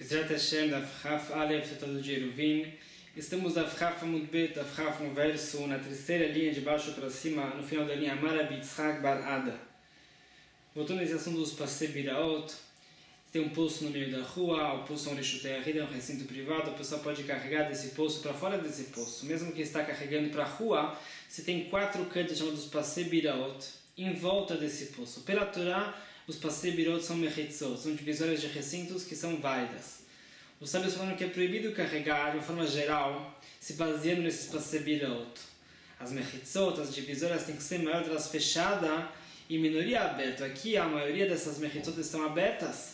Bezrat Hashem, da Chaf Aleph, Tratado de Eruvin. Estamos da Chaf Amud Bet, da Chaf no verso, na terceira linha de baixo para cima, no final da linha Amar Rabbi Yitzchak bar Ada. Voltando nesse assunto dos Pasei Biraot, tem um poço no meio da rua, o poço onde chutei a rida, é um recinto privado, a pessoa pode carregar desse poço para fora desse poço. Mesmo que está carregando para a rua, você tem 4 cantos chamados Pasei Biraot em volta desse poço. Pela Torá, os Pasei Biraot são mechitzot, são divisórias de recintos que são válidas. Os sábios falaram que é proibido carregar, de uma forma geral, se baseando nesses Pasei Biraot. As mechitzot, as divisórias, têm que ser maior delas fechada e minoria aberta. Aqui, a maioria dessas mechitzot estão abertas.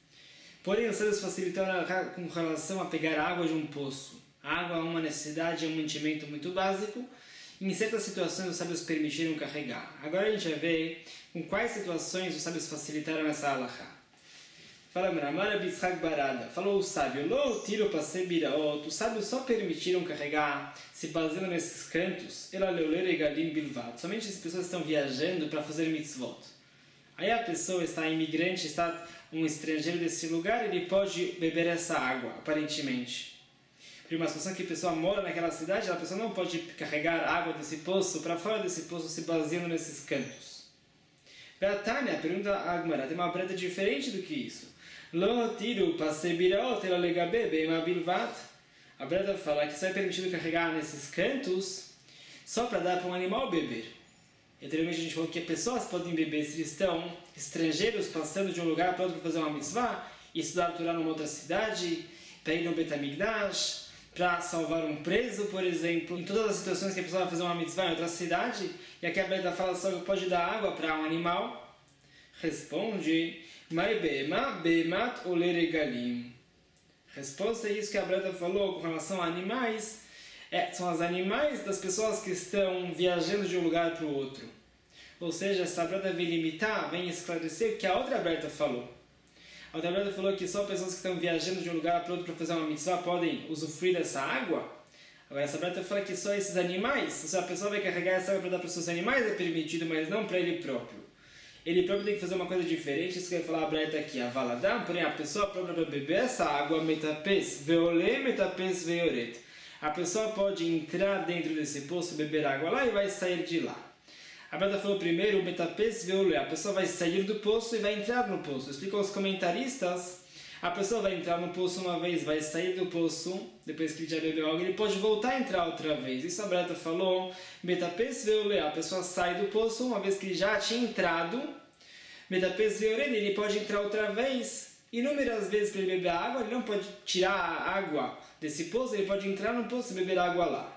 Porém, os sábios facilitaram com relação a pegar a água de um poço. A água é uma necessidade, é um mantimento muito básico. E em certas situações, os sábios permitiram carregar. Agora a gente vai ver com quais situações os sábios facilitaram essa halakha. Fala, Amar Rabbi Yitzchak bar Ada. Falou o sábio, Lo tiro Pasei Biraot. Os sábios só permitiram carregar, se baseando nesses cantos, Ela leoler egalim bilvat. Somente as pessoas estão viajando para fazer mitzvot. Aí a pessoa está imigrante, está um estrangeiro desse lugar, ele pode beber essa água, aparentemente. Por uma situação que a pessoa mora naquela cidade, a pessoa não pode carregar água desse poço para fora desse poço, se baseando nesses cantos. Betânia pergunta a Agmará, tem uma breta diferente do que isso. Lo tiro Pasei Biraot ela legabe beima bilvat. A breta fala que só é permitido carregar nesses cantos só para dar para um animal beber. Anteriormente a gente falou que pessoas podem beber se eles estão estrangeiros passando de um lugar para outro para fazer uma mitzvah, e estudar a Torá numa outra cidade, para ir no Bet HaMikdash, para salvar um preso, por exemplo. Em todas as situações que a pessoa vai fazer uma mitzvah em outra cidade, e aqui a Breta fala só que pode dar água para um animal, responde, Mai be'ema be'emat oler egalim. Resposta é isso que a Breta falou com relação a animais. São os animais das pessoas que estão viajando de um lugar para o outro. Ou seja, essa Breta vem limitar, vem esclarecer o que a outra Breta falou. A outra Breta falou que só pessoas que estão viajando de um lugar para o outro para fazer uma mitzvah podem usufruir dessa água. Agora essa Breta fala que só esses animais, se a pessoa vai carregar essa água para dar para os seus animais é permitido, mas não para ele próprio. Ele próprio tem que fazer uma coisa diferente, isso que vai falar a Breta aqui, a valadam, porém a pessoa própria para beber essa água, metapes veolé, metapes veoret. A pessoa pode entrar dentro desse poço, beber água lá e vai sair de lá. A Breta falou primeiro, o betapes veolé, a pessoa vai sair do poço e vai entrar no poço. Explicam os comentaristas, a pessoa vai entrar no poço uma vez, vai sair do poço, depois que ele já bebeu água, ele pode voltar a entrar outra vez. Isso a Breta falou, betapes veolé, a pessoa sai do poço uma vez que ele já tinha entrado, betapes veolé, ele pode entrar outra vez. Inúmeras vezes para ele beber água, ele não pode tirar a água desse poço, ele pode entrar no poço e beber água lá.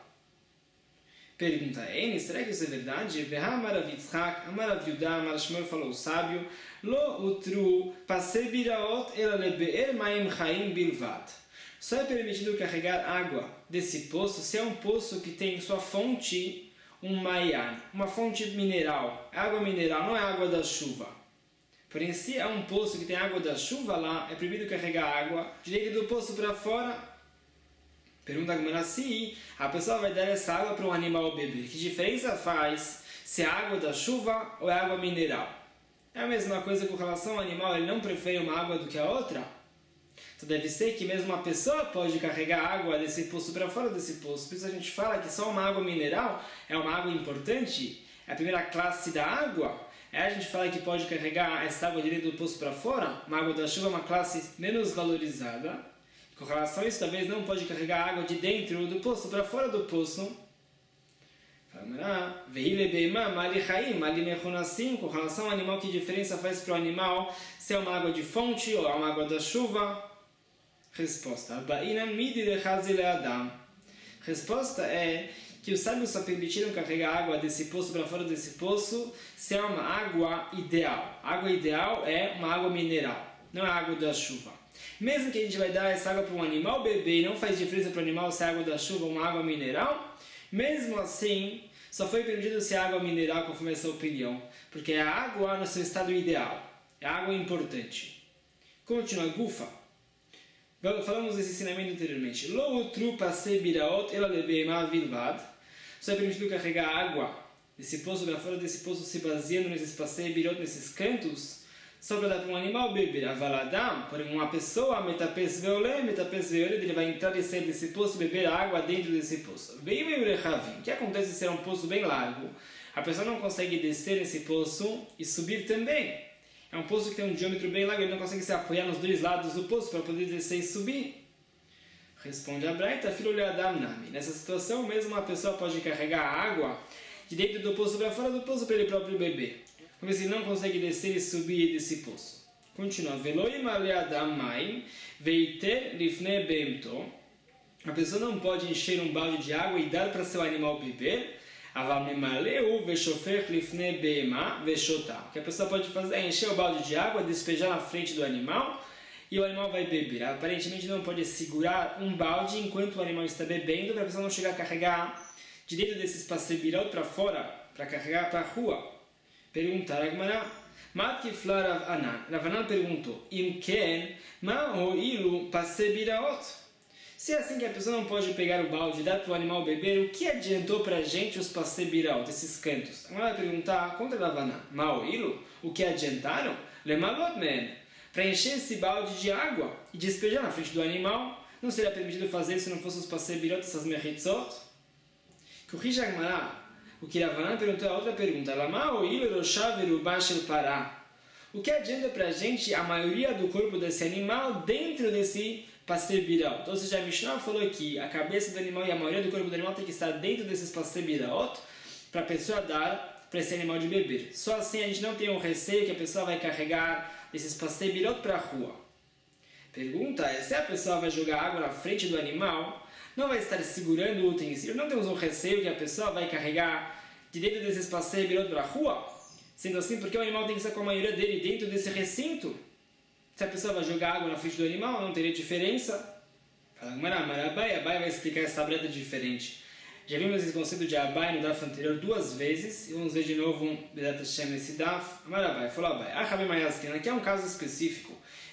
Pergunta N, será que isso é verdade? Amar Rabbi Yitzchak, Amar Rav Yudá, Amar Shmuel falou o sábio, Lo utru Pasei Biraot ela lebe'er maim chaim bilvat. Só é permitido carregar água desse poço se é um poço que tem sua fonte, um maian, uma fonte mineral. Água mineral, não é água da chuva. Porém, se é um poço que tem água da chuva lá, é proibido carregar água de dentro do poço para fora. Pergunta a Agmará se a pessoa vai dar essa água para um animal beber. Que diferença faz se é água da chuva ou é água mineral? É a mesma coisa com relação ao animal, ele não prefere uma água do que a outra? Então deve ser que mesmo a pessoa pode carregar água desse poço para fora desse poço. Por isso a gente fala que só uma água mineral é uma água importante, é a primeira classe da água. Aí a gente fala que pode carregar essa água direto do poço para fora, uma água da chuva é uma classe menos valorizada. Com relação a isso, talvez não pode carregar água de dentro do poço para fora do poço. Com relação ao animal, que diferença faz para o animal se é uma água de fonte ou uma água da chuva? Resposta. Resposta é que os sábios só permitiram carregar água desse poço para fora desse poço se é uma água ideal. A água ideal é uma água mineral, não é água da chuva. Mesmo que a gente vai dar essa água para um animal beber e não faz diferença para o animal se é água da chuva ou uma água mineral, mesmo assim, só foi permitido se é água mineral conforme essa opinião, porque é a água no seu estado ideal, é a água importante. Continua, Gufa. Falamos desse ensinamento anteriormente. Lo utru Pasei Biraot ela lebe'ema bilvad. Só é permitido carregar água desse poço para fora desse poço se baseando nesses Pasei Biraot, nesses cantos, só para dar para um animal beber. Avaladam, porém uma pessoa, metapes veolé, ele vai entrar e sair desse poço, beber a água dentro desse poço. Veio e o que acontece se é um poço bem largo? A pessoa não consegue descer nesse poço e subir também. É um poço que tem um diâmetro bem largo, ele não consegue se apoiar nos dois lados do poço para poder descer e subir. Responde a Braita, filho de Adam Nami. Nessa situação, mesmo uma pessoa pode carregar a água de dentro do poço para fora do poço para ele próprio beber. Porque se não consegue descer e subir desse poço. Continua. A pessoa não pode encher um balde de água e dar para seu animal beber. O que a pessoa pode fazer é encher o balde de água, despejar na frente do animal e o animal vai beber. Aparentemente não pode segurar um balde enquanto o animal está bebendo para a pessoa não chegar a carregar de dentro desses passebirot para fora, para carregar para a rua. Pergunta Ragmará, Matkifla Ravanan perguntou, Imken, Ma'oilu Passebiraot. Se é assim que a pessoa não pode pegar o balde e dar para o animal beber, o que adiantou para a gente os Passebiraot, esses cantos? Agora vai perguntar contra Ravanan, Ma'oilu, o que adiantaram? Lemalot men, para encher esse balde de água e despejar na frente do animal, não seria permitido fazer se não fossem os Passebirot, essas Mechitzot? Que o Rishagmará, o que Ravanan perguntou a outra pergunta. O que adianta para a gente a maioria do corpo desse animal dentro desse passebirot? Ou seja, a Mishnah falou que a cabeça do animal e a maioria do corpo do animal tem que estar dentro desses passebirot para a pessoa dar para esse animal de beber. Só assim a gente não tem um receio que a pessoa vai carregar esses passebirot para a rua. Pergunta é, se a pessoa vai jogar água na frente do animal, não vai estar segurando o utensílio, não temos um receio que a pessoa vai carregar de dentro desses passeios para a rua? Sendo assim, porque o animal tem que estar com a maioria dele dentro desse recinto? Se a pessoa vai jogar água na frente do animal, não teria diferença? Fala, Abai vai explicar essa breta diferente. Já vimos esse conceito de Abai no Daf anterior 2 vezes, e vamos ver de novo Bedat Hashem nesse Daf. Abai, falou Abai. Aqui é um caso específico.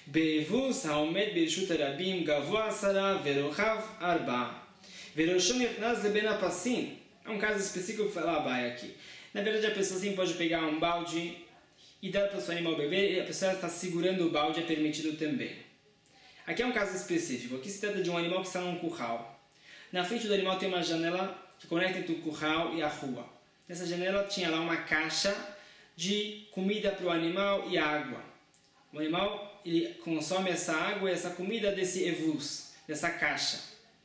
Beivus haomed birshut rabim gavoa asara verochav arba veroshon yechnaz leben apassim. É um caso específico que fala Abai aqui. Na verdade, a pessoa sim pode pegar um balde e dar para o seu animal beber, e a pessoa está segurando o balde, é permitido também. Aqui é um caso específico. Aqui se trata de um animal que está num curral. Na frente do animal tem uma janela que conecta entre o curral e a rua. Nessa janela tinha lá uma caixa de comida para o animal e água. O animal ele consome essa água e essa comida desse evus, dessa caixa.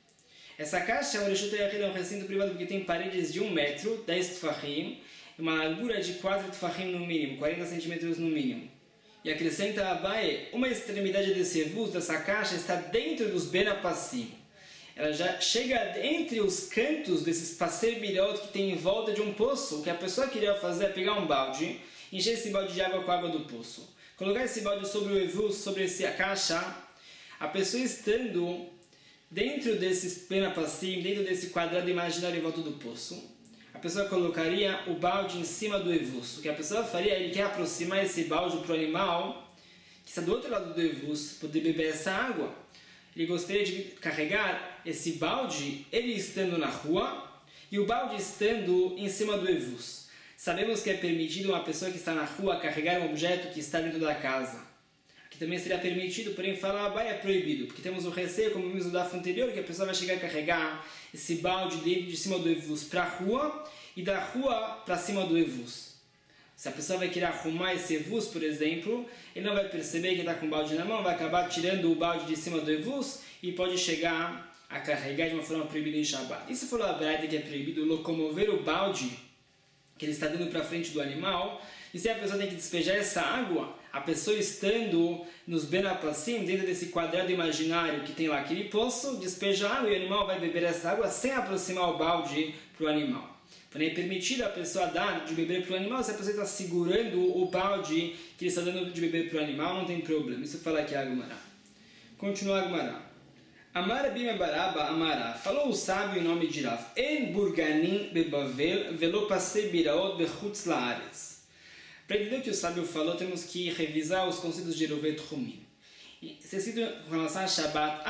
Essa caixa é um recinto privado porque tem paredes de 1 metro, 10 tfachim, e uma largura de 4 tfachim no mínimo, 40 centímetros no mínimo. E acrescenta a Abai, uma extremidade desse evus, dessa caixa, está dentro dos benapassim. Ela já chega entre os cantos desses passebirot que tem em volta de um poço. O que a pessoa queria fazer é pegar um balde, encher esse balde de água com a água do poço, colocar esse balde sobre o evus, sobre a caixa. A pessoa estando dentro desses benapassim, dentro desse quadrado imaginário em volta do poço, a pessoa colocaria o balde em cima do evus. O que a pessoa faria, ele quer aproximar esse balde para o animal que está do outro lado do evus, poder beber essa água. Ele gostaria de carregar esse balde, ele estando na rua, e o balde estando em cima do evus. Sabemos que é permitido uma pessoa que está na rua carregar um objeto que está dentro da casa. Aqui também seria permitido, porém falar Abai é proibido, porque temos o receio, como vimos no Daf anterior, que a pessoa vai chegar a carregar esse balde dentro de cima do evus para a rua e da rua para cima do evus. Se a pessoa vai querer arrumar esse evus, por exemplo, ele não vai perceber que está com o balde na mão, vai acabar tirando o balde de cima do evus e pode chegar a carregar de uma forma proibida em Shabbat. Isso falou a Braita que é proibido locomover o balde que ele está dando para frente do animal, e se a pessoa tem que despejar essa água, a pessoa estando nos benapassim, dentro desse quadrado imaginário que tem lá aquele poço, despeja água e o animal vai beber essa água sem aproximar o balde para o animal. Porém, é permitido a pessoa dar de beber para o animal, se a pessoa está segurando o balde que ele está dando de beber para o animal, não tem problema. Isso fala aqui a Agmará. Continua a Agmará. Amar bime baraba amará. Falou o sábio em nome de Rav. En burganim bebavel velo passei biraot bechutz laaretz. Para entender o que o sábio falou, temos que revisar os conceitos de Rovet Rumim. Se é escrito com relação a Shabbat,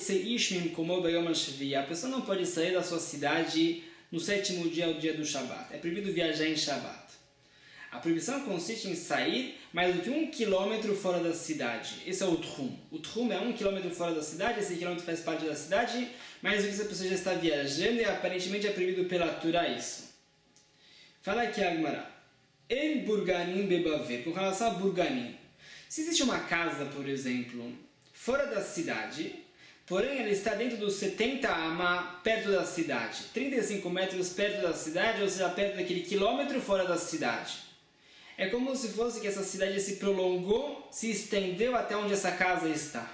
a pessoa não pode sair da sua cidade no 7º dia, o dia do Shabbat. É proibido viajar em Shabbat. A proibição consiste em sair mais do que 1 quilômetro fora da cidade. Esse é o Tchum. O Tchum é 1 quilômetro fora da cidade, esse quilômetro faz parte da cidade, mas essa pessoa já está viajando e aparentemente é proibido pela Torá isso. Fala aqui a Gemara. En burganim bebaver. Com relação a burganim. Se existe uma casa, por exemplo, fora da cidade, porém ela está dentro dos 70 amá perto da cidade, 35 metros perto da cidade, ou seja, perto daquele quilômetro fora da cidade. É como se fosse que essa cidade se prolongou, se estendeu até onde essa casa está.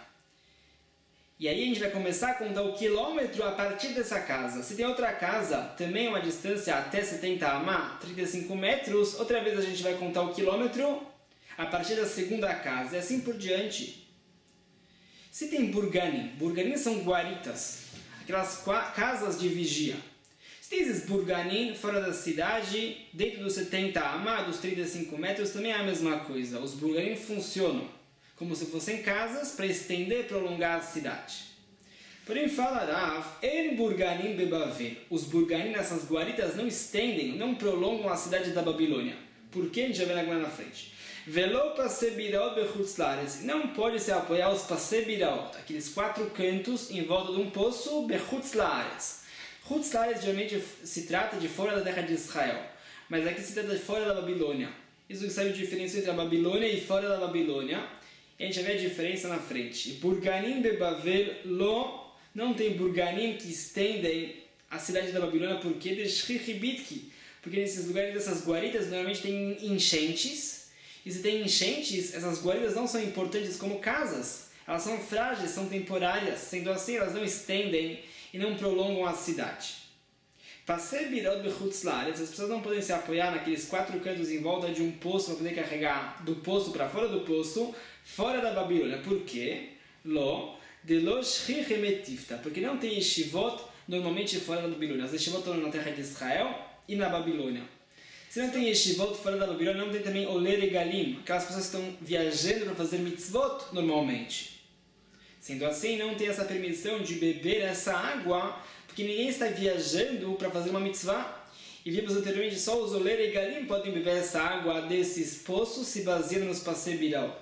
E aí a gente vai começar a contar o quilômetro a partir dessa casa. Se tem outra casa, também uma distância até 70 amá, 35 metros, outra vez a gente vai contar o quilômetro a partir da segunda casa, e assim por diante. Se tem burganim, burganim são guaritas, aquelas casas de vigia. Se tem esses burganim fora da cidade, dentro dos 70 amá, dos 35 metros, também é a mesma coisa. Os burganim funcionam como se fossem casas para estender e prolongar a cidade. Porém, fala Rav, en burganim bebaver. Os burganim nessas guaritas não estendem, não prolongam a cidade da Babilônia. Por que? A gente já vê na frente. Velo pasebiraot bechutzlaretz. Não pode se apoiar os pasebiraot, aqueles 4 cantos em volta de um poço bechutzlaretz. Chutzlaretz geralmente se trata de fora da terra de Israel, mas aqui se trata de fora da Babilônia. Isso que sabe a diferença entre a Babilônia e fora da Babilônia. E a gente vai ver a diferença na frente. Burganim bebavel lo, não tem burganim que estendem a cidade da Babilônia, porque porque nesses lugares dessas guaritas normalmente tem enchentes. E se tem enchentes, essas guaritas não são importantes como casas. Elas são frágeis, são temporárias. Sendo assim, elas não estendem e não prolongam a cidade. Pasebirot bechutzlaretz, as pessoas não podem se apoiar naqueles 4 cantos em volta de um poço para poder carregar do poço para fora do poço, fora da Babilônia. Por quê? Lo, de lo shrichemetifta, porque não tem yeshivot normalmente fora da Babilônia. As yeshivot estão na terra de Israel e na Babilônia. Se não tem yeshivot fora da Babilônia, não tem também oler e galim, aquelas pessoas que estão viajando para fazer mitzvot normalmente. Sendo assim, não tem essa permissão de beber essa água, porque ninguém está viajando para fazer uma mitzvah. E vimos anteriormente, só os oler e galim podem beber essa água desses poços, se baseando nos pasebiraot.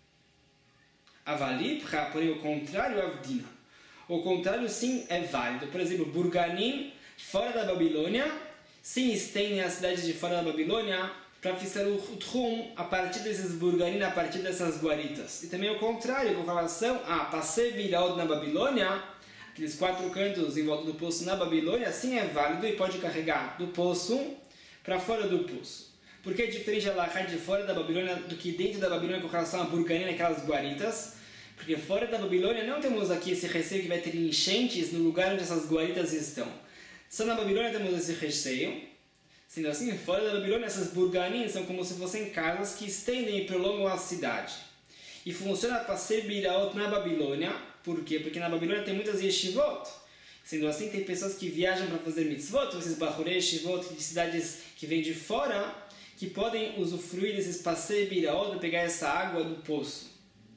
Avalipcha, porém o contrário, avdina. O contrário sim é válido. Por exemplo, burganim, fora da Babilônia, sim estendem as cidades de fora da Babilônia para fixar o Tchum a partir desses burganim, a partir dessas guaritas. E também o contrário, com relação a pasebiraot na Babilônia, aqueles 4 cantos em volta do poço na Babilônia, sim é válido e pode carregar do poço para fora do poço. Por que é diferente a Lacha de fora da Babilônia do que dentro da Babilônia com relação a burganim, aquelas guaritas? Porque fora da Babilônia não temos aqui esse receio que vai ter enchentes no lugar onde essas guaritas estão. Só na Babilônia temos esse receio. Sendo assim, fora da Babilônia, essas burganim são como se fossem casas que estendem e prolongam a cidade. E funciona para ser biraot na Babilônia. Por quê? Porque na Babilônia tem muitas yeshivot. Sendo assim, tem pessoas que viajam para fazer mitzvot, esses bachurei yeshivot de cidades que vêm de fora, que podem usufruir desses pasei biraot para pegar essa água do poço.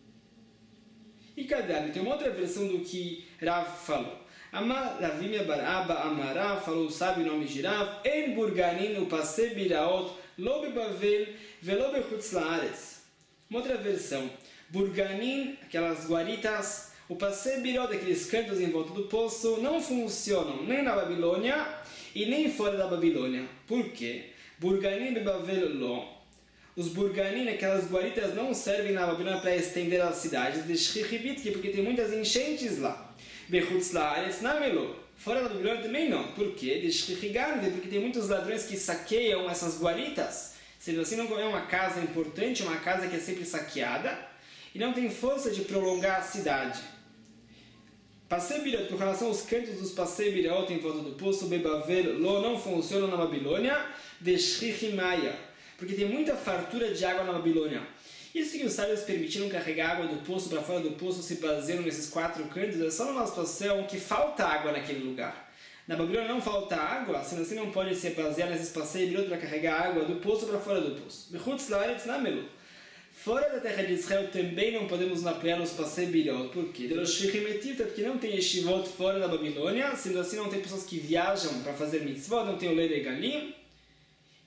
E cadê? Tem uma outra versão do que Rav falou. Amar Ravimia bar Abba Amarav, falou o sábio nome de Rav, En burganin o pasei biraot, lo bebavel, velo bechutz laaretz. Uma outra versão. Burganin, aquelas guaritas, o pasei biraot, aqueles cantos em volta do poço, não funcionam nem na Babilônia e nem fora da Babilônia. Por quê? Burganin bebavel lo. Os burganim, aquelas guaritas, não servem na Babilônia para estender as cidades de Shrichibitki, porque tem muitas enchentes lá. Bechutz laaretz namelo. Fora da Babilônia também não. Por quê? De Shrichigarve, porque tem muitos ladrões que saqueiam essas guaritas. Sendo assim, não é uma casa importante, uma casa que é sempre saqueada, e não tem força de prolongar a cidade. Passei birot, com relação aos cantos dos passei birot em volta do poço, bebavel lo, não funcionam na Babilônia, de Shrichimaya, porque tem muita fartura de água na Babilônia. Isso que os sábios permitiram carregar água do poço para fora do poço, se baseando nesses 4 cantos, é só numa situação que falta água naquele lugar. Na Babilônia não falta água, sendo assim não pode se basear nesses passeios para carregar água do poço para fora do poço. Bechutz laaretz namelu. Fora da terra de Israel também não podemos apoiar nos passeios birot. Por quê? Porque não tem yeshivot fora da Babilônia, sendo assim não tem pessoas que viajam para fazer mitzvot, não tem o lei de galim.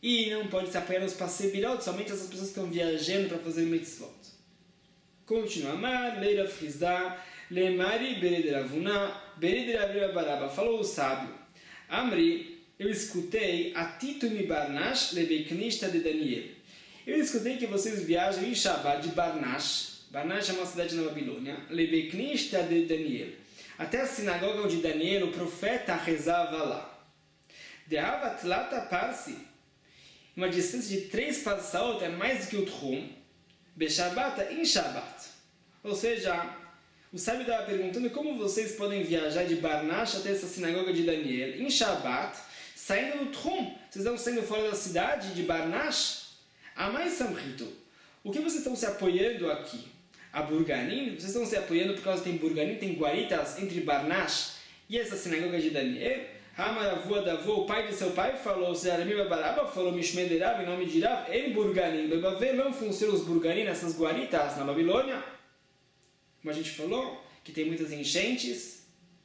e não pode se apoiar nos passebirot, somente essas pessoas que estão viajando para fazer mitzvot. Continua. Amar, leira frizda, lemari beredravuna, beredravuna. Falou o sábio. Amri, eu escutei Atitu mi Barnash lebeiknishta de Daniel. Eu escutei que vocês viajam em Shabbat de Barnash. Barnash é uma cidade na Babilônia. Lebeiknishta de Daniel. Até a sinagoga onde Daniel, o profeta, rezava lá. De Havatlata Parsi. Uma distância de 3 passaot é mais do que o Tchum. Beshabata em Shabbat. Ou seja, o sábio estava perguntando como vocês podem viajar de Barnash até essa sinagoga de Daniel em Shabbat, saindo do Tchum. Vocês estão saindo fora da cidade de Barnash? Amai Samchito. O que vocês estão se apoiando aqui? A Burganim? Vocês estão se apoiando por causa que tem Burganim, tem guaritas entre Barnash e essa sinagoga de Daniel? Hamaravua Davô, o pai de seu pai, falou, Searami Babaraba, falou Mishmederav, em nome de Rav, em Burganim. Bebavel não funcionam os Burganim nessas guaritas na Babilônia? Como a gente falou, que tem muitas enchentes.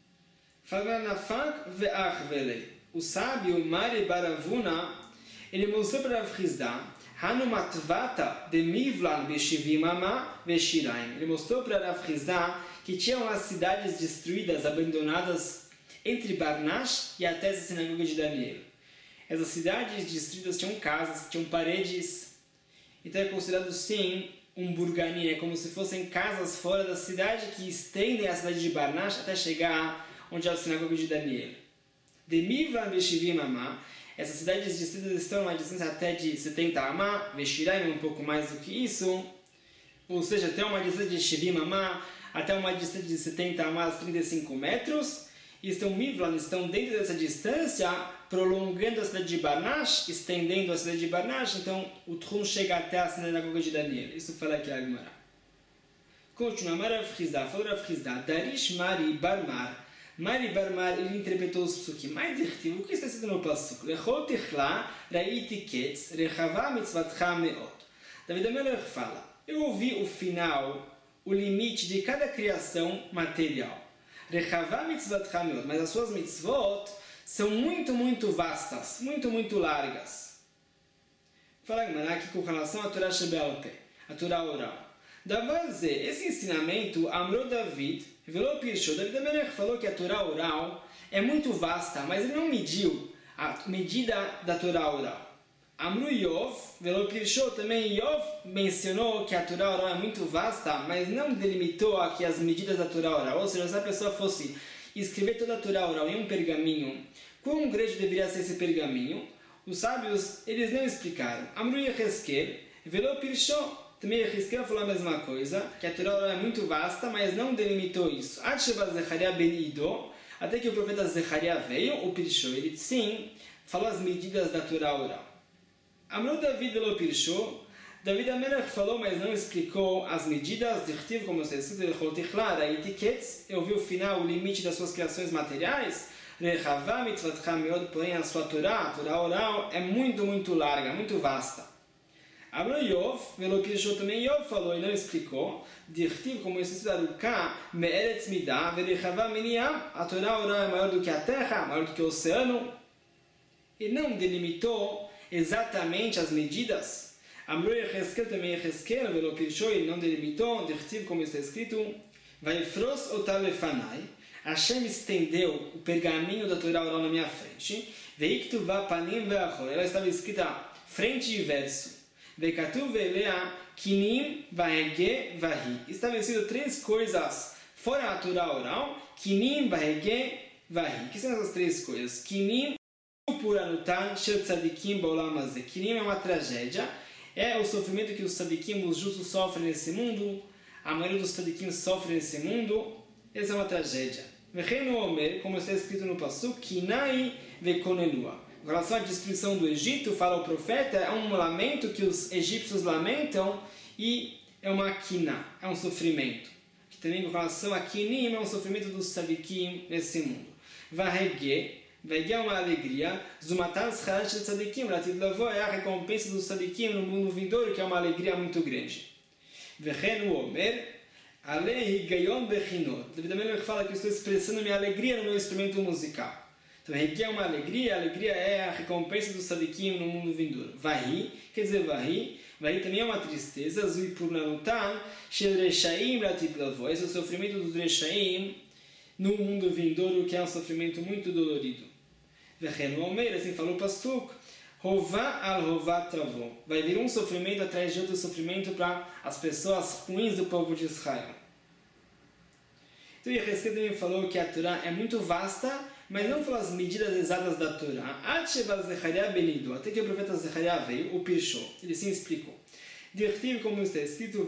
O sábio Mari Baravuna, ele mostrou para Rav Hizda, Hanumatvata de Mivlan Beshivimama Veshiraim. Ele mostrou para Rav Hizda que tinham as cidades destruídas, abandonadas entre Barnash e até essa sinagoga de Daniel. Essas cidades destruídas tinham casas, tinham paredes. Então é considerado sim um burgani, é como se fossem casas fora da cidade que estendem a cidade de Barnash até chegar onde é a sinagoga de Daniel. De Mivlan Beshivimama. Essas cidades destruídas estão a uma distância até de 70 amá, Veshiraim um pouco mais do que isso, ou seja, até uma distância de Shivim amá, até uma distância de 70 amás, 35 metros, e estão dentro dessa distância, prolongando a cidade de Barnash, estendendo a cidade de Barnash, então o Tchum chega até a sinagoga de Daniel. Isso fala aqui a Gemara. Continua, Marav Hizda, falou Rav Hizda, Darish Mari Barmar. Mari Barmar, ele interpretou os psukim. Mais diretivo, o que está escrito no pasuk? Lechol tichla, raiti ketz, rechavá mitzvatcha meot. David Amelech fala, eu ouvi o final, o limite de cada criação material. Rechavá mitzvatcha meot, mas as suas mitzvot são muito, muito vastas, muito, muito largas. Fala aqui com relação à Torá Shebealpeh, a Torá oral. Davaze, esse ensinamento, Amro David, revelou Pirsho. David Amelech falou que a Torá oral é muito vasta, mas ele não mediu a medida da Torá oral. Amru Yov, revelou Pirsho, também Yov mencionou que a Torá oral é muito vasta, mas não delimitou aqui as medidas da Torá oral. Ou seja, se a pessoa fosse escrever toda a Torá oral em um pergaminho, quão grande deveria ser esse pergaminho? Os sábios, eles não explicaram. Amru Yecheskel, revelou Pirsho. Também Yecheskel falou a mesma coisa, que a Torá oral é muito vasta, mas não delimitou isso. Até que o profeta Zecharia veio, o Pirsho, ele sim falou as medidas da Torá oral. Amru David velo Pirsho, David Amelech falou, mas não explicou as medidas de Chtiv, como você escrito, Lechol Tichla, Raiti Ketz, eu vi o final, o limite das suas criações materiais, Rechavá mitzvatcha meod, porém a sua Torá oral, é muito, muito larga, muito vasta. Amru Yov, velo Pirsho também Yov falou e não explicou, Dirtiv, como isso está Ruká, Me'eretz Midah, Verichavá Miniam, a Torá oral é maior do que a terra, maior do que o oceano, e não delimitou exatamente as medidas. Amru Yecheskel também Yecheskel, velo Pirsho, ele não delimitou, Dirtiv, como está escrito, Vaifros otav lefanai, Hashem estendeu o pergaminho da Torá oral na minha frente, Veiktuvá panim ve'achor, ela estava escrita frente e verso. Vekatuv velea kinim vahege vahi. Estabelecido 3 coisas fora a Torá oral. Kinim vahege vahi. Que são essas 3 coisas? Kinim puranutan shel tzadikim ba'olam hazeh. Kinim é uma tragédia. É o sofrimento que os tzadikim, os justos, sofrem nesse mundo. A maioria dos tzadikim sofre nesse mundo. Essa é uma tragédia. Vechenu omer, como está escrito no pasuk, kinai vekonenua. Em relação à destruição do Egito, fala o profeta, é um lamento que os egípcios lamentam e é uma quina, é um sofrimento. Que também com relação a kinim, é um sofrimento dos tzadikim nesse mundo. Vahege é uma alegria. Zumatar schar shel tzadikim, latid lavo, é a recompensa dos tzadikim no mundo vindouro, que é uma alegria muito grande. Vechenu omer, alei higayon bechinot. David Amelech fala que eu estou expressando minha alegria no meu instrumento musical. Então, Regia é uma alegria, a alegria é a recompensa do Sadikim no mundo vindouro. Vahi, quer dizer Vahi também é uma tristeza, Zui Purnanutan, Shel Reshaim Latit Lavo. Esse é o sofrimento dos Reshaim no mundo vindouro, que é um sofrimento muito dolorido. Vechenu Omer, assim falou o Pasuk, Rová al Rová Travô. Vai vir um sofrimento atrás de outro sofrimento para as pessoas ruins do povo de Israel. Então, Yehezkel também falou que a Torá é muito vasta, mas não falou as medidas exatas da Torá. Até que o profeta Zechariah veio, o Pirshou. Ele sim explicou. Dirtiv, como está escrito,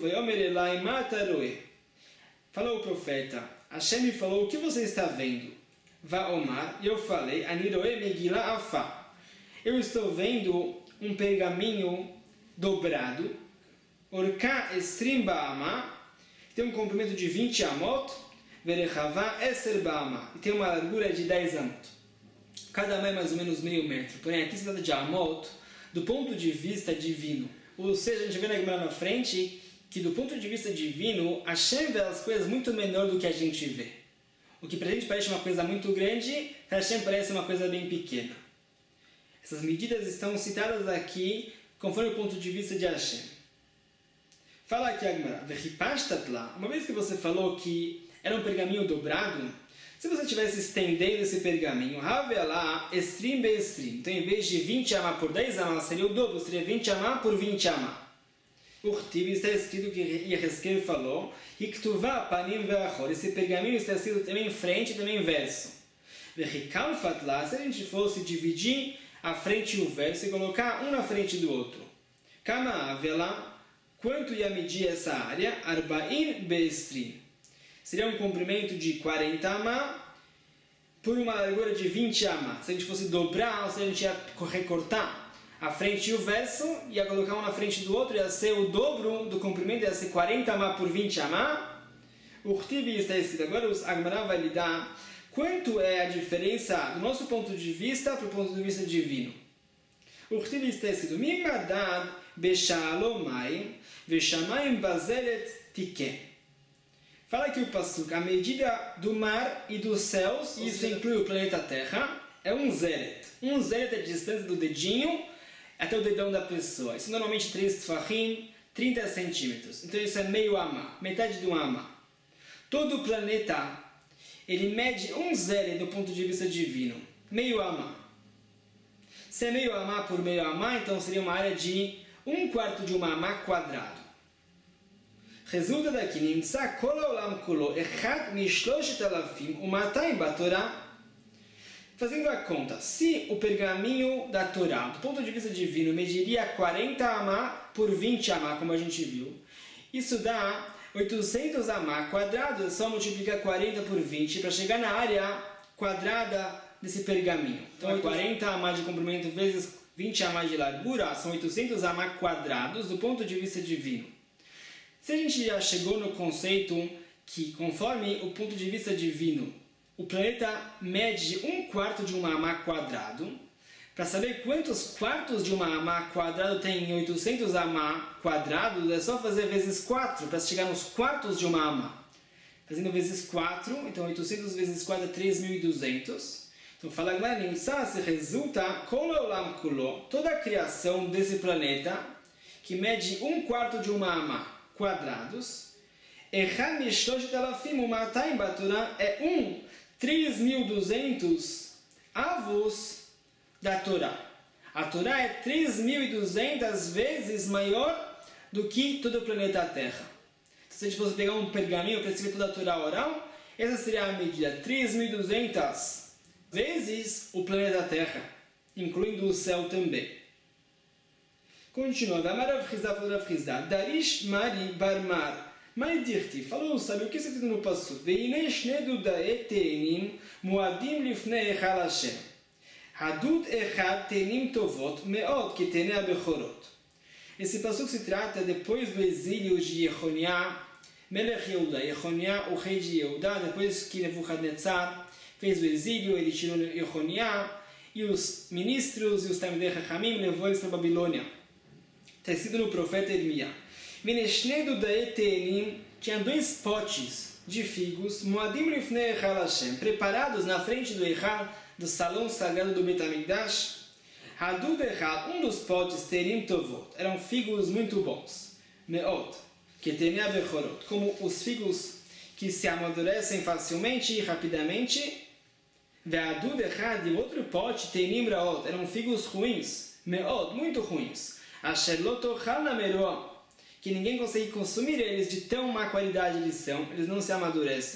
falou o profeta, Hashem me falou, o que você está vendo? Vaomar, e eu falei, Aniroe Megillah Afá. Eu estou vendo um pergaminho dobrado, Orka Estrim Ba'ama, tem um comprimento de 20 amot, Verechavá Eser Ba'ama, e tem uma largura de 10 amot. Cada ama é mais ou menos meio metro. Porém, aqui se trata de amot do ponto de vista divino. Ou seja, a gente vê na Gemara na frente que do ponto de vista divino, Hashem vê as coisas muito menor do que a gente vê. O que para a gente parece uma coisa muito grande, para Hashem parece uma coisa bem pequena. Essas medidas estão citadas aqui conforme o ponto de vista de Hashem. Fala aqui a Gemara, uma vez que você falou que era um pergaminho dobrado, se você estivesse estendendo esse pergaminho, estrim be estrim, então em vez de 20 amá por 10 amá, seria o dobro, seria 20 amá por 20 amá. Urtiv está escrito que Yehezkel falou, Hiktuvá panim ve'achor, esse pergaminho está escrito também em frente e também em verso. Vechikalfat lá, se a gente fosse dividir a frente e o verso e colocar um na frente do outro. Kama avela, quanto ia medir essa área? Arba'in be'estrim. Seria um comprimento de 40 amá por uma largura de 20 amá. Se a gente fosse dobrar, ou se a gente ia recortar a frente e o verso, ia colocar um na frente do outro, ia ser o dobro do comprimento, ia ser 40 amá por 20 amá. O Urtibi está escrito agora, a Gemara vai lhe dar quanto é a diferença do nosso ponto de vista para o ponto de vista divino. O Urtibi está escrito, Mimadad beshalomai veshamayim bazelet tikeh. Fala aqui o Pasuk, a medida do mar e dos céus, e isso inclui o planeta Terra, é um zeret. Um zeret é a distância do dedinho até o dedão da pessoa. Isso normalmente 3 tfahim, 30 centímetros. Então isso é meio amá, metade de um amá. Todo o planeta, ele mede um zeret do ponto de vista divino, meio amá. Se é meio amá por meio amá, então seria uma área de 1/4 de uma amá quadrado. Resulta daqui, Nimtza kol haolam kulo echad mishloshet alafim u'matayim batorá. Fazendo a conta, se o pergaminho da Torá, do ponto de vista divino, mediria 40 amá por 20 amá, como a gente viu, isso dá 800 amá quadrados, é só multiplicar 40 por 20 para chegar na área quadrada desse pergaminho. Então, 40 amá de comprimento vezes 20 amá de largura, são 800 amá quadrados do ponto de vista divino. Se a gente já chegou no conceito que, conforme o ponto de vista divino, o planeta mede 1/4 de uma amá quadrado, para saber quantos quartos de uma amá quadrado tem em 800 amá quadrados, é só fazer vezes 4 para chegar nos quartos de uma amá. Fazendo vezes 4, então 800 vezes 4 é 3.200. Então fala agora, se resulta, kol haolam kulo, toda a criação desse planeta, que mede 1/4 de uma amá quadrados, é 3.200 avos da Torá. A Torá é 3.200 vezes maior do que todo o planeta Terra. Se a gente fosse pegar um pergaminho para escrever toda a Torá oral, essa seria a medida, 3.200 vezes o planeta Terra, incluindo o céu também. Continua, Darish Mari Barmar, Maidirti, falou, sabe o que está escrito no Pasuk? Veine shnedu dae te'enim muadim lifnei echal Hashem. Hadud echad te'enim tovot meod que tenei abechorot. Esse Pasuk se trata depois do exílio de Yehoniah, Melech Yehuda, Yehoniah, o rei de Yehuda, depois que Nebuchadnezzar fez o exílio, ele tirou Yehoniah, e os ministros e os Talmidei Chachamim levou eles para a Babilônia. Está escrito no profeta Irmiá. Tinha 2 potes de figos, moadim lifnei Eichal Hashem, preparados na frente do Eichal, do salão sagrado do Bet HaMikdash. Hadud Eichal, um dos potes, terim tovot, eram figos muito bons. Meot, que temia bechorot, como os figos que se amadurecem facilmente e rapidamente. Ve'adud Eichal, e outro pote, terim raot, eram figos ruins, meot, muito ruins. Asher lo tochal na meroa, que ninguém consegue consumir eles, de tão má qualidade eles são, eles não se amadurecem.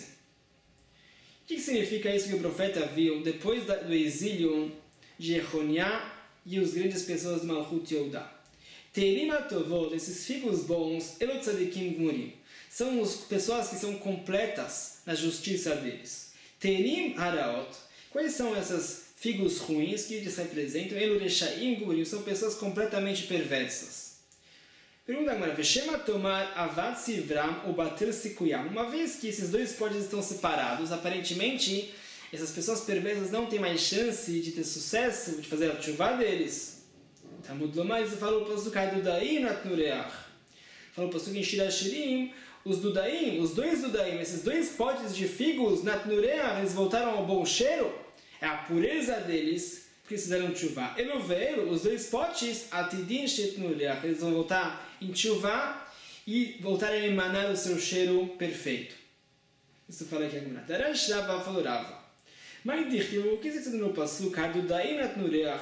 O que significa isso que o profeta viu depois do exílio de Jehoniah e os grandes pessoas do Malchut Yehudá? Terim atovot, esses figos bons, elot tzadikim gmurim, são as pessoas que são completas na justiça deles. Terim haraot, quais são essas figos ruins que eles representam? Elot reshaim gmurim, são pessoas completamente perversas. Pergunta agora, Veshema tomar avad sivram ou bater sikuyam. Uma vez que esses dois potes estão separados, aparentemente essas pessoas perversas não têm mais chance de ter sucesso, de fazer a tshuva deles. Talmud Lomar, isso falou o pasuk Dudaim natnureach. Falou o pasuk em Shir Hashirim, os Dudaim, os dois Dudaim, esses dois potes de figos natnureach, eles voltaram ao bom cheiro, é a pureza deles, porque fizeram tshuva. Eloveiro, os dois potes, atidin shetnureach, eles vão voltar em tshuva e voltar a emanar o seu cheiro perfeito. Isso fala aqui agora. Darash Rava falou Rava. Mas o que está no pasuk Dudaim natnureach?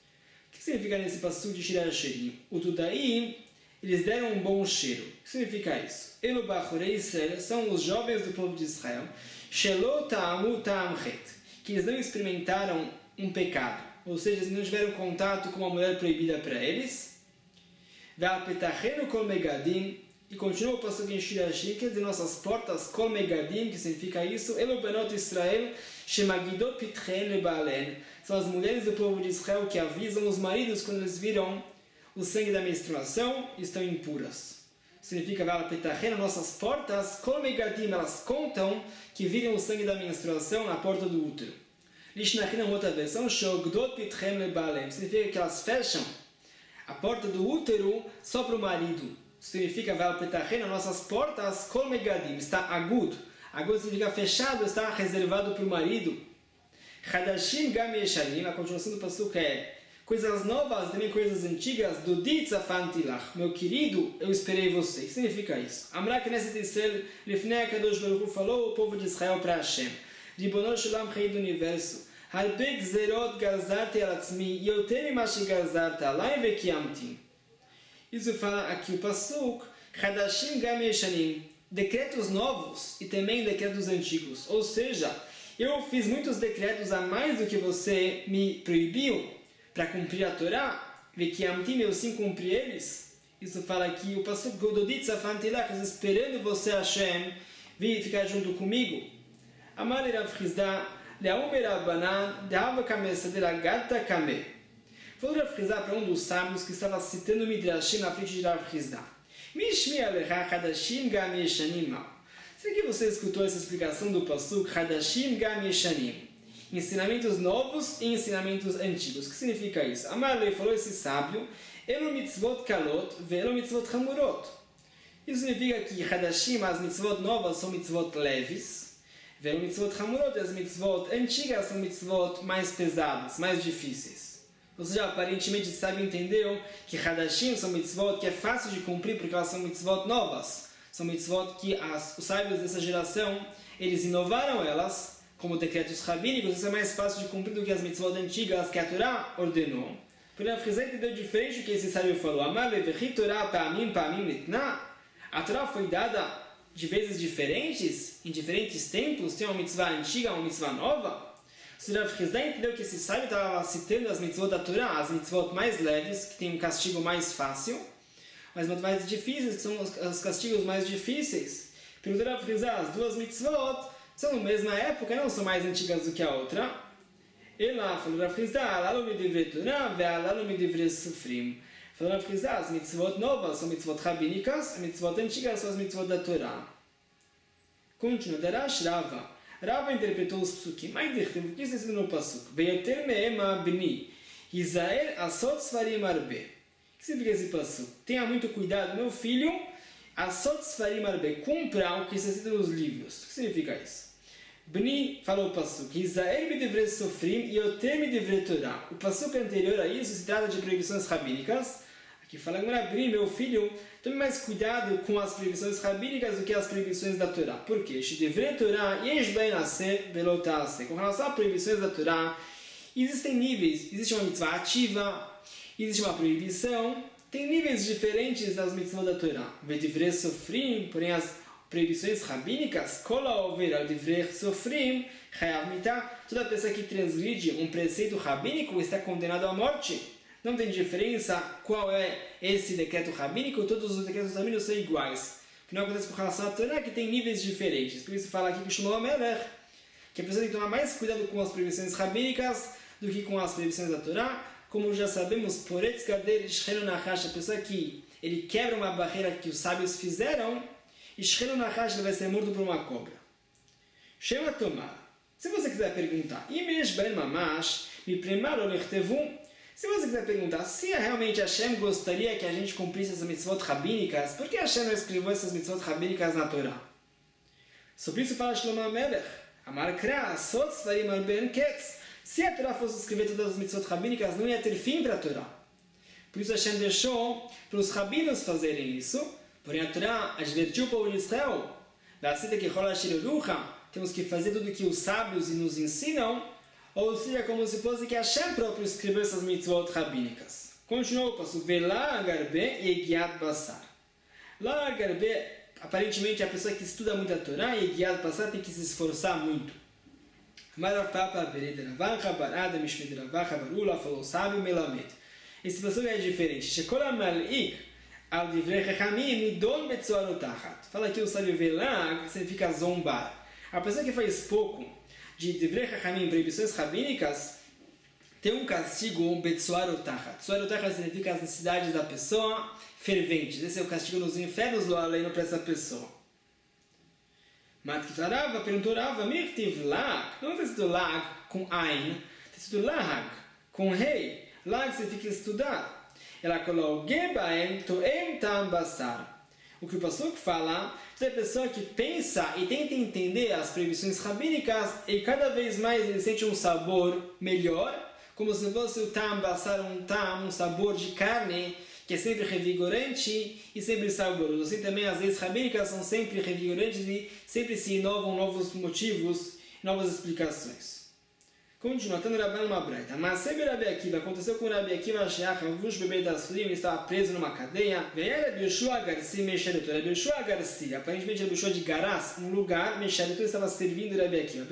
O que significa nesse pasuk de Shir Hashirim? O Dudaim, eles deram um bom cheiro. O que significa isso? Elo bachorei Israel, são os jovens do povo de Israel, shelo ta'amu ta'am chet, que eles não experimentaram um pecado, ou seja, eles não tiveram contato com uma mulher proibida para eles. Ve'apetachenu kol megadim, e continua o pasuk em Shir Hashirim, que é de nossas portas, kol megadim, que significa isso, elo benot Israel, shemagidot pitchen lebaalen, são as mulheres do povo de Israel que avisam os maridos quando eles viram o sangue da menstruação e estão impuras. Significa, ve'apetachenu, nossas portas, kol megadim, elas contam que viram o sangue da menstruação na porta do útero. Lishnachina, outra versão, shogdot pitchen lebaalen, significa que elas fecham a porta do útero só para o marido. Significa, ve'apetachenu, nossas portas, kol megadim, está agudo. Agudo significa fechado, está reservado para o marido. Hadashim gam yeshanim, a continuação do pasuk é coisas novas, também coisas antigas, dudit zafantilach, meu querido, eu esperei você. O que significa isso? Amra Knesset Israel, Lifnei HaKadosh Baruch Hu, falou o povo de Israel para Hashem, Ribono Shalom, Rei do Universo, Harbe gzerot gazarti al atzmi, yoter mima shegazarta alai vekiamti. Isso fala aqui o pasuk, Hadashim gam yeshanim, decretos novos e também decretos antigos. Ou seja, eu fiz muitos decretos a mais do que você me proibiu para cumprir a Torá, vekiamti, eu sim cumpri eles. Isso fala aqui o pasuk, Gododit zafantilach, esperando você, Hashem, vir ficar junto comigo. Amar Rav Chizda, le'aum Rabbanan, de'ava kamesa de la gata kame. Falou Rav Chizda para um dos sábios que estava citando o Midrashim na frente de Rav Chizda. Mishmi alecha hadashim gam yeshanim. Será que você escutou essa explicação do pasuk hadashim gam yeshanim? Ensinamentos novos e ensinamentos antigos. O que significa isso? Amarle falou esse sábio, elo mitzvot kalot ve'elo mitzvot hamurot. Isso significa que hadashim, as mitzvot novas, são mitzvot leves, ve'elo mitzvot hamurot, as mitzvot antigas são mitzvot mais pesadas, mais difíceis. Ou seja, aparentemente o sábio entendeu que Hadashim são mitzvot que é fácil de cumprir porque elas são mitzvot novas. São mitzvot que os sábios dessa geração, eles inovaram elas, como decretos rabínicos, isso é mais fácil de cumprir do que as mitzvot antigas que a Torá ordenou. Porém, a Frisé entendeu diferente do que esse sábio falou. Amar levechi Torá pa'amim pa'amim litna. A Torá foi dada de vezes diferentes, em diferentes tempos, tem uma mitzvah antiga, uma mitzvah nova. Se Rav Chizda entendeu que esse sábio estava citando as mitzvot da Torá, as mitzvot mais leves, que tem um castigo mais fácil, as mitzvot mais difíceis, que são os castigos mais difíceis. Perguntou Rav Chizda, as duas mitzvot são na mesma época, não são mais antigas do que a outra. E lá falou Rav Chizda, alalo midivre Torá, ve'alalo midivre sufrim. Falou Rav Chizda, as mitzvot novas são mitzvot rabínicas, as mitzvot antigas são as mitzvot da Torá. Continua, Darash Rava. Rava interpretou os psukim. Mas o que está escrito no pasuk? Ve'yoter me'ema bni, Yizaer asot svarim arbe. O que significa esse pasuk? Tenha muito cuidado, meu filho, Asot Sfarim Arbe, cumpra o que está escrito nos livros. O que significa isso? Bni falou o Pasuk, Israel me deveria sofrer e eu me deveria Torá. O Pasuk anterior a isso se trata de proibições rabínicas. Aqui fala, Bni, meu filho, tome mais cuidado com as proibições rabínicas do que as proibições da Torá. Por quê? Se deveria Torá, yesh bem nascer, velotase. Com relação às proibições da Torá, existem níveis. Existe uma mitzvah ativa, existe uma proibição. Tem níveis diferentes das mitzvot da Torá. Vedivre sofrim, porém as proibições rabínicas, kola over al divre sofrim, chayav mitah, toda pessoa que transgride um preceito rabínico está condenado à morte. Não tem diferença qual é esse decreto rabínico, todos os decretos rabínicos são iguais. O que não acontece com relação à Torá, que tem níveis diferentes. Por isso fala aqui que Shlomo Melech, que a pessoa tem que tomar mais cuidado com as proibições rabínicas do que com as proibições da Torá. Como já sabemos, Poretz Gader Ishchelu Nachash, a pessoa que ele quebra uma barreira que os sábios fizeram, Ishchelu Nachash, ele vai ser morto por uma cobra. Shema Tomar. Se você quiser perguntar, Imesh Ben Mamash, Mi Premar Olechtevum, se você quiser perguntar se realmente Hashem gostaria que a gente cumprisse essas mitzvot rabínicas, por que Hashem não escreveu essas mitzvot rabínicas na Torá? Sobre isso fala Shlomo Melech, Amar Kra, Sot Sfarim Arben Ketz. Se a Torá fosse escrever todas as mitzvot rabínicas, não ia ter fim para a Torá. Por isso Hashem deixou para os rabinos fazerem isso. Porém a Torá advertiu o povo de Israel. Temos que fazer tudo o que os sábios nos ensinam. Ou seja, como se fosse que Hashem próprio escreveu essas mitzvot rabínicas. Continuou o passo. Velá garbe e guiad basar. Lá garbe, aparentemente a pessoa que estuda muito a Torá e guiad basar tem que se esforçar muito. Falou sábio Melamed. Esse passo é diferente. Fala aqui o sábio Velá, significa zombar. A pessoa que faz pouco de Divrei Chachamim, proibições rabínicas, tem um castigo, Betsuar Otachat. Betsuar Otachat significa as necessidades da pessoa ferventes. Esse é o castigo nos infernos do além para essa pessoa. Matkitarava perguntou Rava, Mirtiv Lag, não está escrito Lag com Ain, está escrito Lag com Rei. Lag significa estudar. Ela colocou Gebaem Toem Tam Basar. O que o Pasuk fala, é a pessoa que pensa e tenta entender as proibições rabínicas e cada vez mais ele sente um sabor melhor, como se fosse o Tam Basar, um sabor de carne, que é sempre revigorante e sempre saboroso. Assim também as leis rabínicas são sempre revigorantes e sempre se inovam novos motivos, novas explicações. Continuando, Rabban Mabraita. Mas sempre Rabi Akiva, aconteceu com Rabi Akiva, ele estava preso numa cadeia. Rabi Yoshua Garci, Rabi Yoshua Garci, aparentemente Rabi Yoshua de Garas, um lugar, Mexeretu estava servindo Rabi Akiva.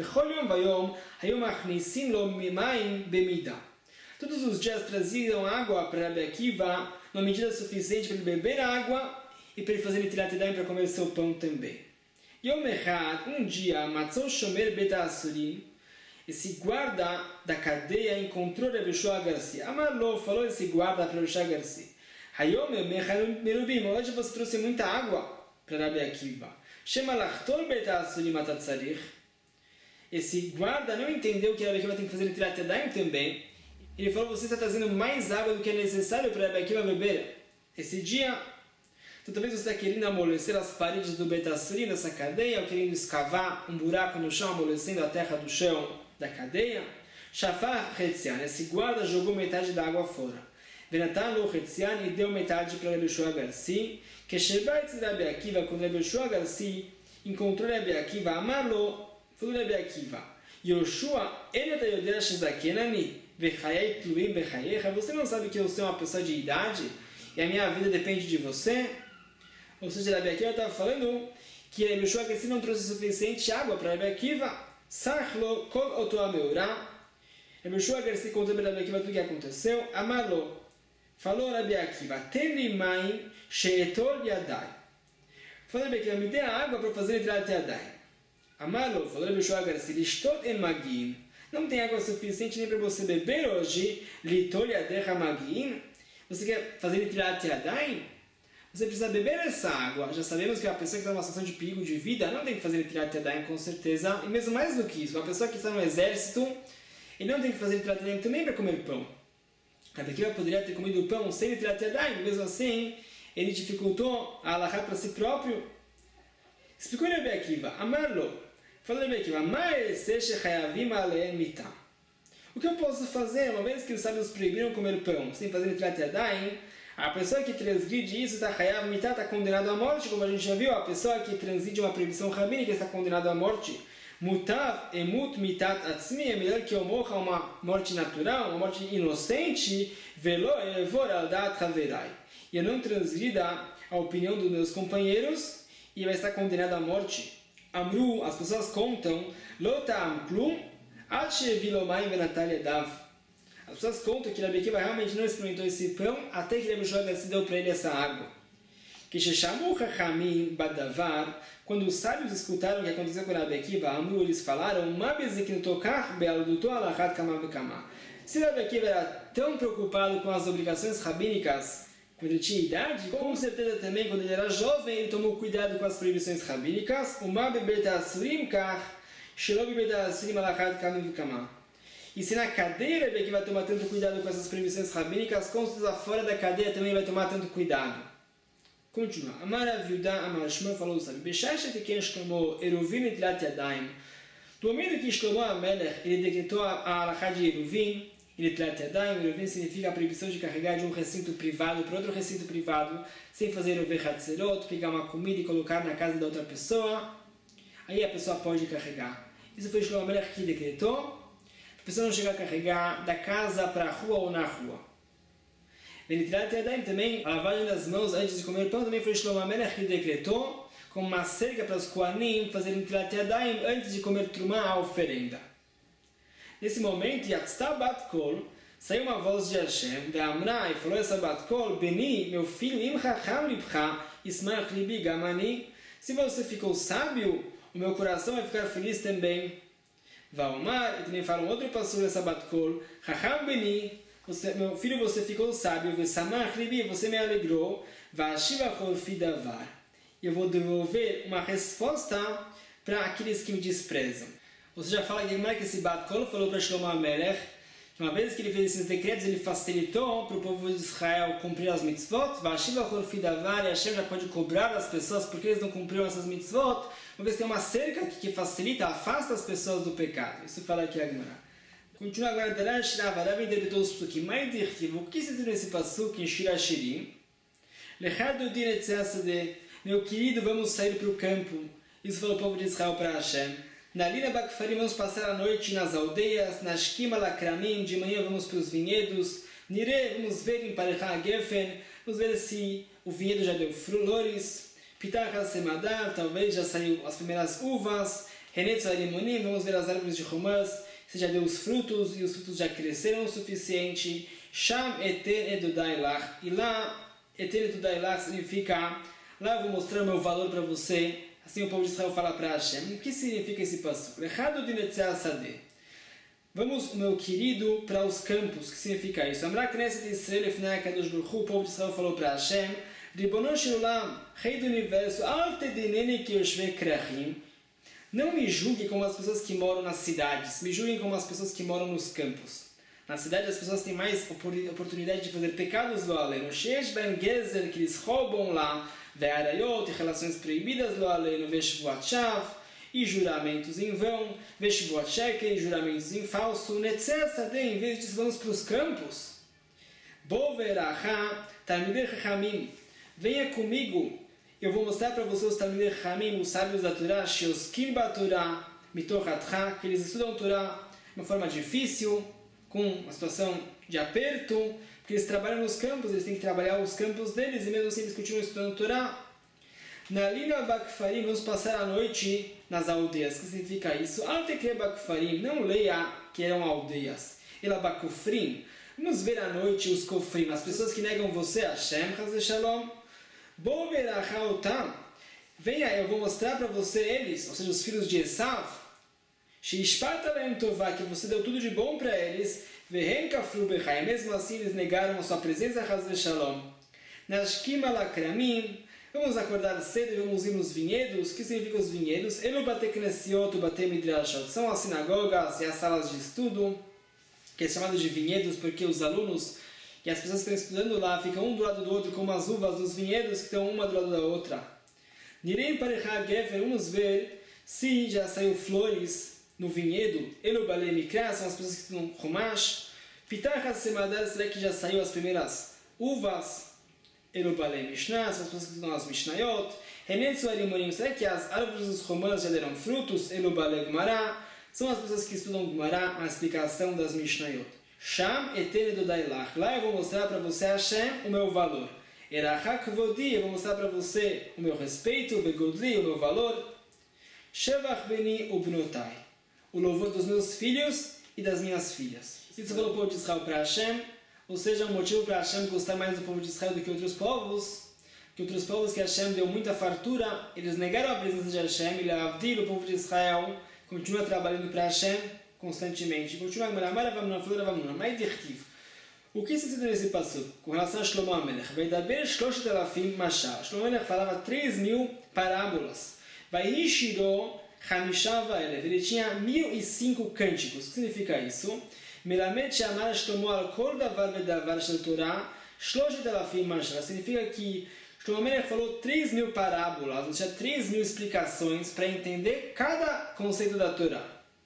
Todos os dias traziam água para Rabi Akiva, uma medida suficiente para ele beber água e para ele fazer Netilat Yadayim para comer seu pão também. Yom Echad, um dia, Matzon Shomer Beta Asurim, esse guarda da cadeia encontrou Rabi Yoshua Garci. Amarlo, falou esse guarda para Rabi Yoshua Garci. Hayom Merubim, hoje você trouxe muita água para Rabi Akiva. Shema Lachtor Beta Asurim Atatzarich. Esse guarda não entendeu que Rabi Akiva tem que fazer Netilat Yadayim também. Ele falou, você está trazendo mais água do que é necessário para Rabi Akiva beber. Esse dia, então, talvez você está querendo amolecer as paredes do Betassuri nessa cadeia, ou querendo escavar um buraco no chão, amolecendo a terra do chão da cadeia. Shafar Hetzian, esse guarda jogou metade da água fora. Venatan lo Hetzian e deu metade para Rabi Yoshua Garci. Que Shebaitz Rabi Akiva, quando Rabi Yoshua Garci encontrou Rabi Akiva, amarlo, falou Rabi Akiva, Yoshua, ele está yodera shezakenani. Você não sabe que eu sou uma pessoa de idade e a minha vida depende de você? Ou seja, Rabi Akiva estava falando que Rabi Yoshua Garci não trouxe suficiente água para Rabi Akiva. Sachlo kol otoa meurá. Rabi Yoshua Garci contou para Rabi Akiva tudo o que aconteceu. Amarlo, falou Rabi Akiva, teni maim sheetol yadai. Falou Rabi Akiva, me dê a água para fazer Netilat Yadayim. Amarlo, falou Rabi Yoshua Garci, lishtot en magin. Não tem água suficiente nem para você beber hoje. Litol yadecha magin. Você quer fazer Netilat Yadayim? Você precisa beber essa água. Já sabemos que a pessoa que está numa situação de perigo de vida não tem que fazer Netilat Yadayim com certeza. E mesmo mais do que isso, uma pessoa que está no exército, ele não tem que fazer Netilat Yadayim também para comer pão. A Rabi Akiva poderia ter comido pão sem Netilat Yadayim, mesmo assim, ele dificultou a halakha para si próprio. Explicou Rabi Akiva, Amarlo, falou Rabi Akiva, o que eu posso fazer, uma vez que os sábios proibiram comer pão sem fazer netilat yadayim, a pessoa que transgride isso está chayav mitah, está condenado à morte, como a gente já viu, a pessoa que transgride uma proibição rabínica está condenada à morte. Mutav emut mitat atzmi, é melhor que eu morra uma morte natural, uma morte inocente, velo evor al dat haverai. E eu não transgrida a opinião dos meus companheiros e vai estar condenado à morte. Amru, as pessoas contam, lo ta'am klum, ad shevilomayim venatal yadav. As pessoas contam que Rabi Akiva realmente não experimentou esse pão até que Rabi Shlomo se deu para ele essa água. Que Sheshamu Chachamim Badavar, quando os sábios escutaram o que aconteceu com Rabi Akiva, Amru, eles falaram, se Rabi Akiva era tão preocupado com as obrigações rabínicas quando ele tinha idade, com certeza também quando ele era jovem ele tomou cuidado com as proibições rabínicas. E se na cadeia Rabi Akiva vai tomar tanto cuidado com essas proibições rabínicas, com certeza fora da cadeia também vai tomar tanto cuidado. Continua. Amar Aviuda, Amar Shmuel falou o sábio, Beshashet Ken Shlomo Eruvin Netilat Yadayim. Do momento que Shlomo HaMelech ele decretou a halakha de Eruvin, Netilat Yadayim, Eruvin significa a proibição de carregar de um recinto privado para outro recinto privado, sem fazer Eruvin Hatzerot, pegar uma comida e colocar na casa da outra pessoa, aí a pessoa pode carregar. Isso foi Shlomo HaMelech que decretou, a pessoa não chegar a carregar da casa para a rua ou na rua. Netilat Yadayim também, a lavagem das mãos antes de comer pão, também foi Shlomo HaMelech que decretou, como uma cerca para os Kohanim fazerem Netilat Yadayim antes de comer trumá, a oferenda. Nesse momento, Yatzta Bat Kol, saiu uma voz de Hashem, Ve'amra, e falou essa Bat Kol, Beni, meu filho, Im Chacham Libcha, Ismach Libi Gamani, se você ficou sábio, o meu coração vai ficar feliz também. Va'omar, e também fala um outro passo dessa Bat Kol, Chacham Beni, meu filho, você ficou sábio, Ve'samach Libi, você me alegrou, Va'ashiva Chol Fidavar. E eu vou devolver uma resposta para aqueles que me desprezam. Ou seja, fala que esse Bat Kol falou para Shlomo HaMelech, que uma vez que ele fez esses decretos, ele facilitou para o povo de Israel cumprir as mitzvot, Va'ashiva Chol Fidavar, e Hashem já pode cobrar as pessoas porque eles não cumpriram essas mitzvot, uma vez que tem uma cerca que facilita, afasta as pessoas do pecado. Isso fala aqui a Gemara. Continua agora, Darash Rav interpretou os psukim, mais dirtivo, o que se diz nesse pasuk em Shir Hashirim? Lechad din etziasade, meu querido, vamos sair para o campo. Isso falou o povo de Israel para Hashem. Na Lina Bakfarim vamos passar a noite nas aldeias, na Shkima Lakramim, de manhã vamos para os vinhedos, Nire, vamos ver em Parecha Gefen, vamos ver se o vinhedo já deu flores, Pitach HaSemadar, talvez já saiu as primeiras uvas, Renetz HaLimonim, vamos ver as árvores de romãs, se já deu os frutos e os frutos já cresceram o suficiente. Sham eten edudai lach. E lá, eten edudai lach significa, lá eu vou mostrar o meu valor para você. Assim o povo de Israel fala para Hashem. O que significa esse passo? Lechado din etziasade. Vamos, meu querido, para os campos. O que significa isso? Amra Knesset Israel efnei HaKadosh Baruch Hu. O povo de Israel falou para Hashem, Ribono shel olam, Rei do Universo, al tedineni ki yoshvei krachim. Não me julgue como as pessoas que moram nas cidades, me julguem como as pessoas que moram nos campos. Na cidade as pessoas têm mais oportunidade de fazer pecados lo aleno. Sheesh ben gezer, que eles roubam lá, ve'arayot, relações proibidas lo aleno, ve'shvuat shav, e juramentos em vão, ve'shvuat sheker, juramentos em falso, netzesade, em vez disso vamos para os campos. Bo ve'racha, talmidei chachamim, venha comigo. Eu vou mostrar para vocês os Talmidei Chachamim, os sábios da Torá, Sheoskim Batorá, Mitoch-Atcha, que eles estudam a Torá de uma forma difícil, com uma situação de aperto, porque eles trabalham nos campos, eles têm que trabalhar os campos deles, e mesmo assim eles continuam estudando a Torá. Na Lina Bakfarim, vamos passar a noite nas aldeias. O que significa isso? Altekre Bakfarim, não leia que eram aldeias. Ela Bakufrim, vamos ver à noite os Kofrim, as pessoas que negam você, Hashem, Chazé Shalom. Venha, eu vou mostrar para você eles, ou seja, os filhos de Esav, que você deu tudo de bom para eles, mesmo assim eles negaram a sua presença, vamos acordar cedo e vamos ir nos vinhedos. O que significa os vinhedos? São as sinagogas e as salas de estudo, que é chamado de vinhedos porque os alunos e e as pessoas que estão estudando lá ficam um do lado do outro como as uvas dos vinhedos que estão uma do lado da outra. Nirei parecha gefer, vamos ver se já saiu flores no vinhedo. Elo balei mikra, são as pessoas que estudam Chumash. Pitachas semadar, será que já saiu as primeiras uvas? Elo balei mishnah, são as pessoas que estudam as mishnayot. Renetsu arimorim, será que as árvores dos romãs já deram frutos? Elo balei gmará, são as pessoas que estudam Gmará, a explicação das mishnayot. Sham etene dodailach, lá eu vou mostrar para você, Hashem, o meu valor. Erachak vodi, eu vou mostrar para você o meu respeito, begodli, o meu valor. Shevach beni ubnotai, o louvor dos meus filhos e das minhas filhas. Isso falou o povo de Israel para Hashem, ou seja, um motivo para Hashem gostar mais do povo de Israel do que outros povos, que Hashem deu muita fartura, eles negaram a presença de Hashem, e o povo de Israel continua trabalhando para Hashem constantemente. Continua a Maramara, vamos na mais diretivo. O que se cita nesse passo com relação a Shlomo HaMelech? Vai dar bem Shloshot Elafim Mashal. Shlomo HaMelech falava 3.000 parábolas. Vai Ishiro Hamishava Elef. Ele tinha 1.005 cânticos. O que significa isso? Melamed Shamar Shlomo Al Kol Davar Vedavar Shel Torah Shloshot Elafim Mashal. Significa que Shlomo HaMelech falou 3.000 parábolas, ou seja, 3.000 explicações para entender cada conceito da Torá.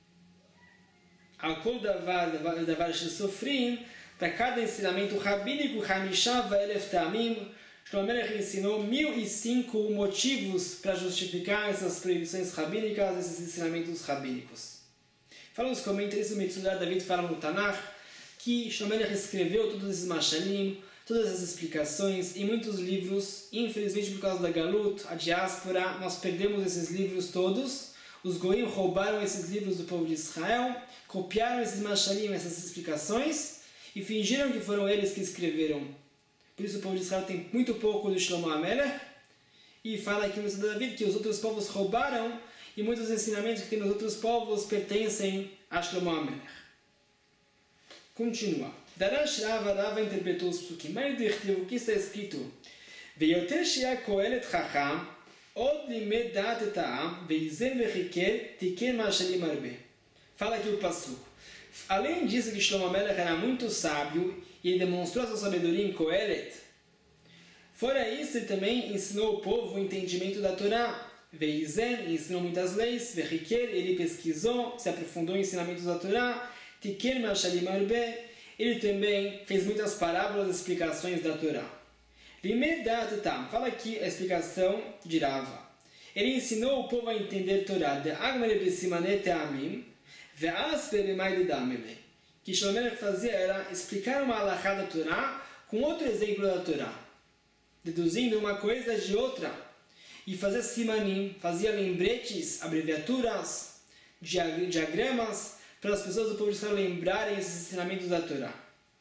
Al Kol Davar Vedavar Shel Sofrim, para cada ensinamento rabínico, Hamishava Elef Ta'amim, Shlomo HaMelech ensinou 1.005 motivos para justificar essas proibições rabínicas, esses ensinamentos rabínicos. Falam os comentaristas do Metzudat, David fala no Tanakh, que Shlomo HaMelech escreveu todos esses mashalim, todas essas explicações em muitos livros. Infelizmente, por causa da Galut, a diáspora, nós perdemos esses livros todos. Os goim roubaram esses livros do povo de Israel, copiaram esses mashalim, essas explicações, e fingiram que foram eles que escreveram. Por isso o povo de Israel tem muito pouco do Shlomo HaMelech, e fala aqui no David que os outros povos roubaram, e muitos ensinamentos que tem nos outros povos pertencem a Shlomo HaMelech. Continua. Darash Rava interpretou os psukim. Mas o que está escrito? Veyoter shea kohelet chacham, od limed da'at et ha'am, veizen vechiker, tiken ma'ashalim arbe. Fala aqui o passuco. Além disso que Shlomo HaMelech era muito sábio e ele demonstrou a sua sabedoria em Kohelet, fora isso ele também ensinou o povo o entendimento da Torá. Veizen, ensinou muitas leis. Vechiker, ele pesquisou, se aprofundou em ensinamentos da Torá. Tiken ma'ashalim arbe, ele também fez muitas parábolas e explicações da Torá. Limed da'at et ha'am, fala aqui a explicação de Rava. Ele ensinou o povo a entender Torá. De agmele b'simane te'amim, que Shlomo HaMelech fazia era explicar uma halachá da Torá com outro exemplo da Torá, deduzindo uma coisa de outra, e fazia simanim, fazia lembretes, abreviaturas, diagramas, para as pessoas do povo de Israel lembrarem esses ensinamentos da Torá.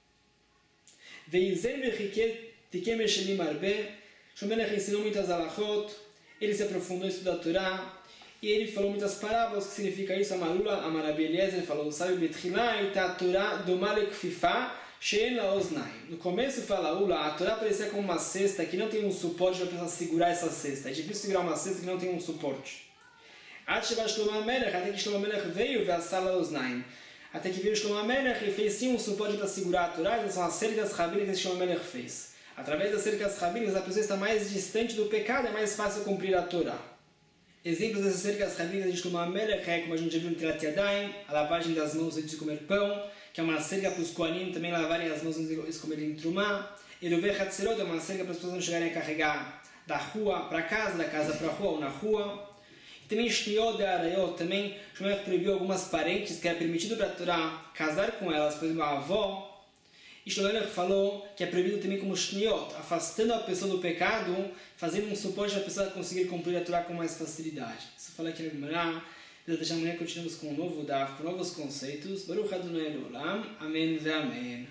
Shlomo HaMelech ensinou muitas halachot, ele se aprofundou em estudar a Torá, e ele falou muitas parábolas. Que significa isso? Amarula, Amarabi Eliezer falou, sabe, Betchilai, ta Torá domale kfifa, she'en la oznaim. No começo fala, a Torá parecia como uma cesta que não tem um suporte para a pessoa segurar essa cesta. É difícil segurar uma cesta que não tem um suporte. Até que Shlomo HaMelech veio ver a sala oznaim. Até que veio Shlomo HaMelech e fez sim um suporte para segurar a Torá. Essas são as cercas rabínicas que Shlomo HaMelech fez. Através das cercas rabínicas, a pessoa está mais distante do pecado, é mais fácil cumprir a Torá. Exemplos dessas cercas rabínicas de Shlomo HaMelech é, como a gente já viu no Tirat Yadayim, a lavagem das mãos antes de comer pão, que é uma cerca para os Kohanim também lavarem as mãos antes de comerem Trumá. Eruvei Hatzerot é uma cerca para as pessoas não chegarem a carregar da rua para casa, da casa para a rua ou na rua. E também Shniot de Arayot, também Shlomo HaMelech proibiu algumas parentes que era permitido para a Torá casar com elas, por exemplo, a avó. E Shlomo HaMelech falou que é proibido também como Shniot, afastando a pessoa do pecado, fazendo um suporte para a pessoa conseguir cumprir a Torá com mais facilidade. Isso fala aqui no Gemara. Amanhã continuamos com um novo Daf, com novos conceitos. Baruch Adonai Olam. Amém ve Amém.